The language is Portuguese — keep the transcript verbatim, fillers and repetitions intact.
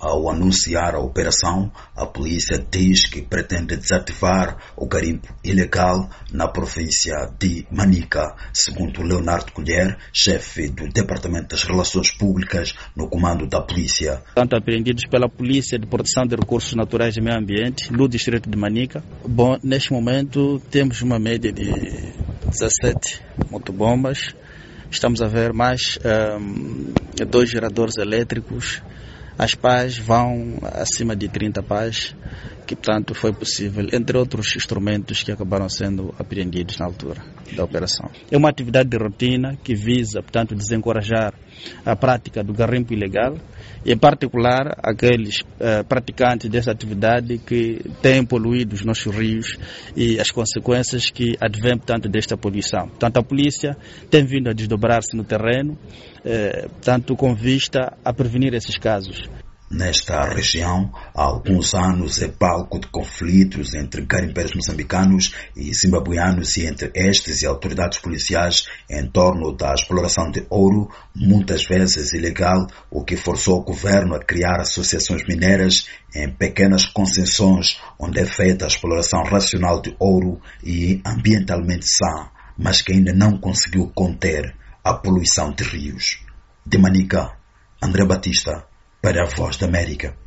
Ao anunciar a operação, a polícia diz que pretende desativar o garimpo ilegal na província de Manica, segundo Leonardo Colher, chefe do Departamento das Relações Públicas no comando da polícia. Tanto apreendidos pela Polícia de Proteção de Recursos Naturais e Meio Ambiente no distrito de Manica. Bom, neste momento temos uma média de dezassete motobombas. Estamos a ver mais um, dois geradores elétricos. As pás vão acima de trinta pás, que portanto foi possível, entre outros instrumentos que acabaram sendo apreendidos na altura da operação. É uma atividade de rotina que visa, portanto, desencorajar a prática do garimpo ilegal e, em particular, aqueles uh, praticantes dessa atividade que têm poluído os nossos rios e as consequências que advêm, portanto, desta poluição. Portanto, a polícia tem vindo a desdobrar-se no terreno, uh, portanto, com vista a prevenir esses casos. Nesta região, há alguns anos é palco de conflitos entre garimpeiros moçambicanos e zimbabuianos e entre estes e autoridades policiais em torno da exploração de ouro, muitas vezes ilegal, o que forçou o governo a criar associações mineiras em pequenas concessões onde é feita a exploração racional de ouro e ambientalmente sã, mas que ainda não conseguiu conter a poluição de rios. De Manica, André Batista, para a Voz da América.